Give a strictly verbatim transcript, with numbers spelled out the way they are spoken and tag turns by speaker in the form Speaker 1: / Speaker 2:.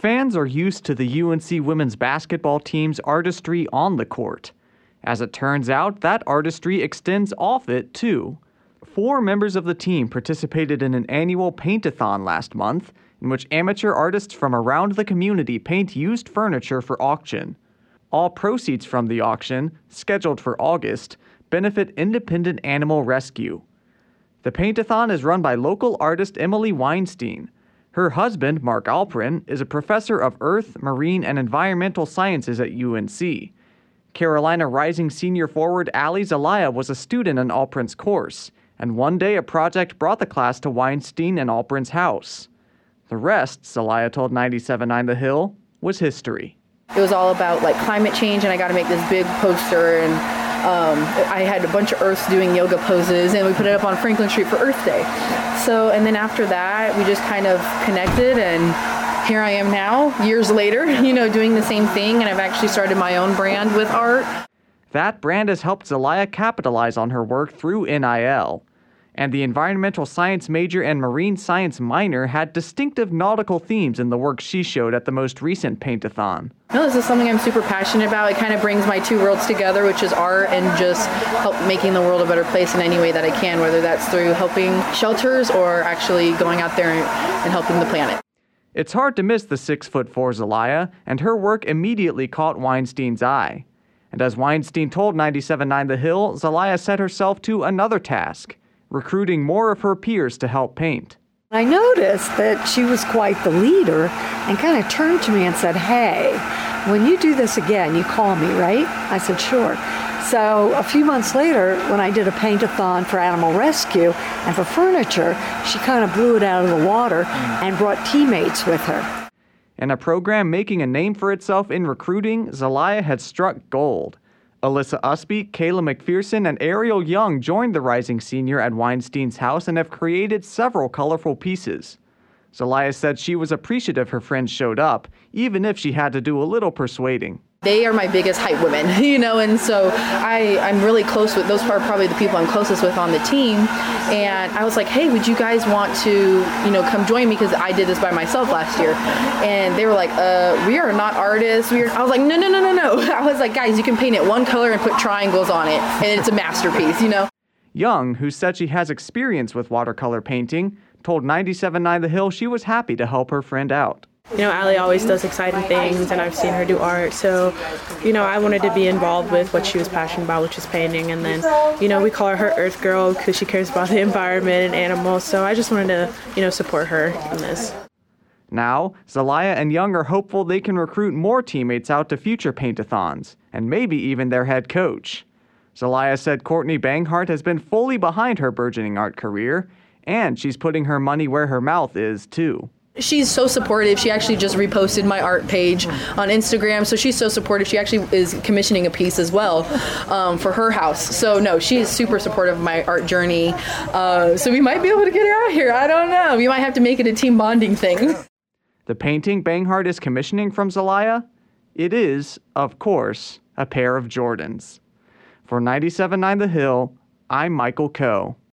Speaker 1: Fans are used to the U N C women's basketball team's artistry on the court. As it turns out, that artistry extends off it, too. Four members of the team participated in an annual paint-a-thon last month, in which amateur artists from around the community paint used furniture for auction. All proceeds from the auction, scheduled for August, benefit Independent Animal Rescue. The paint-a-thon is run by local artist Emily Weinstein. Her husband, Mark Alprin, is a professor of earth, marine, and environmental sciences at U N C. Carolina Rising senior forward Ali Zelaya was a student in Alprin's course, and one day a project brought the class to Weinstein and Alprin's house. The rest, Zelaya told ninety-seven point nine The Hill, was history.
Speaker 2: It was all about like climate change, and I got to make this big poster, and um, I had a bunch of Earths doing yoga poses, and we put it up on Franklin Street for Earth Day. So, and then after that, we just kind of connected, and here I am now, years later, you know, doing the same thing, and I've actually started my own brand with art.
Speaker 1: That brand has helped Zelaya capitalize on her work through N I L. And the environmental science major and marine science minor had distinctive nautical themes in the work she showed at the most recent paint-a-thon.
Speaker 2: No, this is something I'm super passionate about. It kind of brings my two worlds together, which is art and just help making the world a better place in any way that I can, whether that's through helping shelters or actually going out there and helping the planet.
Speaker 1: It's hard to miss the six foot four Zelaya, and her work immediately caught Weinstein's eye. And as Weinstein told ninety-seven point nine The Hill, Zelaya set herself to another task: recruiting more of her peers to help paint.
Speaker 3: I noticed that she was quite the leader and kind of turned to me and said, "Hey, when you do this again, you call me, right?" I said, "Sure." So a few months later, when I did a paint-a-thon for Animal Rescue and for furniture, she kind of blew it out of the water and brought teammates with her.
Speaker 1: In a program making a name for itself in recruiting, Zelaya had struck gold. Alyssa Usby, Kayla McPherson, and Ariel Young joined the rising senior at Weinstein's house and have created several colorful pieces. Zelaya said she was appreciative her friends showed up, even if she had to do a little persuading.
Speaker 2: They are my biggest hype women, you know, and so I, I'm really close with, those are probably the people I'm closest with on the team. And I was like, hey, would you guys want to, you know, come join me? Because I did this by myself last year. And they were like, uh, we are not artists. We are. I was like, no, no, no, no, no. I was like, guys, you can paint it one color and put triangles on it, and it's a masterpiece, you know.
Speaker 1: Young, who said she has experience with watercolor painting, told ninety-seven point nine The Hill she was happy to help her friend out.
Speaker 4: You know, Ali always does exciting things, and I've seen her do art, so, you know, I wanted to be involved with what she was passionate about, which is painting, and then, you know, we call her her Earth Girl because she cares about the environment and animals, so I just wanted to, you know, support her in this.
Speaker 1: Now, Zelaya and Young are hopeful they can recruit more teammates out to future paint-a-thons, and maybe even their head coach. Zelaya said Courtney Banghart has been fully behind her burgeoning art career, and she's putting her money where her mouth is, too.
Speaker 2: She's so supportive. She actually just reposted my art page on Instagram, so she's so supportive. She actually is commissioning a piece as well um, for her house. So no, she is super supportive of my art journey. Uh, so we might be able to get her out here. I don't know. We might have to make it a team bonding thing.
Speaker 1: The painting Banghart is commissioning from Zelaya? It is, of course, a pair of Jordans. For ninety-seven point nine The Hill, I'm Michael Coe.